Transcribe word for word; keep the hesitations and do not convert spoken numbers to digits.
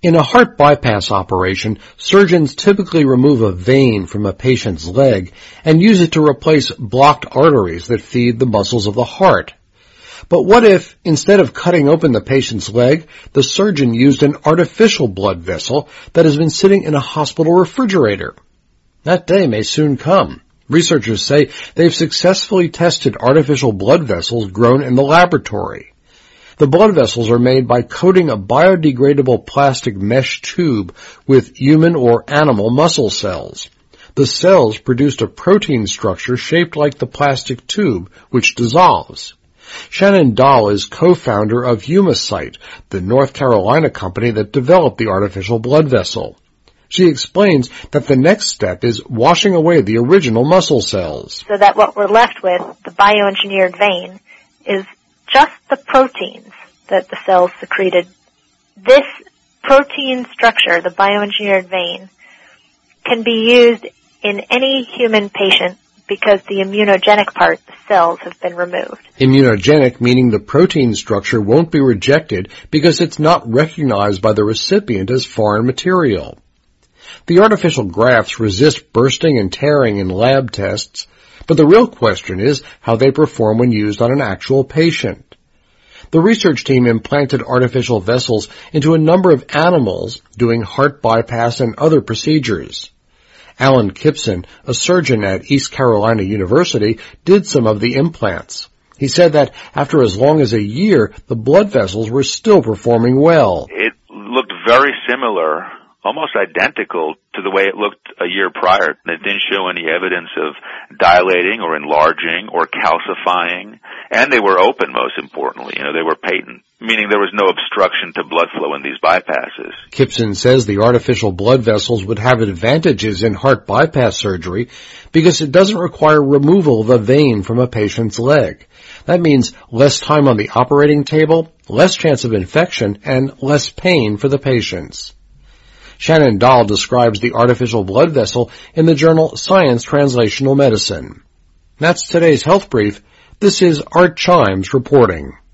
In a heart bypass operation, surgeons typically remove a vein from a patient's leg and use it to replace blocked arteries that feed the muscles of the heart. But what if, instead of cutting open the patient's leg, the surgeon used an artificial blood vessel that has been sitting in a hospital refrigerator? That day may soon come. Researchers say they've successfully tested artificial blood vessels grown in the laboratory. The blood vessels are made by coating a biodegradable plastic mesh tube with human or animal muscle cells. The cells produced a protein structure shaped like the plastic tube, which dissolves. Shannon Dahl is co-founder of Humacyte, the North Carolina company that developed the artificial blood vessel. She explains that the next step is washing away the original muscle cells. So that what we're left with, the bioengineered vein, is just the proteins that the cells secreted. This protein structure, the bioengineered vein, can be used in any human patient because the immunogenic part, the cells, have been removed. Immunogenic meaning the protein structure won't be rejected because it's not recognized by the recipient as foreign material. The artificial grafts resist bursting and tearing in lab tests, but the real question is how they perform when used on an actual patient. The research team implanted artificial vessels into a number of animals doing heart bypass and other procedures. Alan Kipson, a surgeon at East Carolina University, did some of the implants. He said that after as long as a year, the blood vessels were still performing well. It looked very similar, almost identical to the way it looked a year prior. It didn't show any evidence of dilating or enlarging or calcifying, and they were open, most importantly. You know, they were patent, meaning there was no obstruction to blood flow in these bypasses. Kipson says the artificial blood vessels would have advantages in heart bypass surgery because it doesn't require removal of a vein from a patient's leg. That means less time on the operating table, less chance of infection, and less pain for the patients. Shannon Dahl describes the artificial blood vessel in the journal Science Translational Medicine. That's today's Health Brief. This is Art Chimes reporting.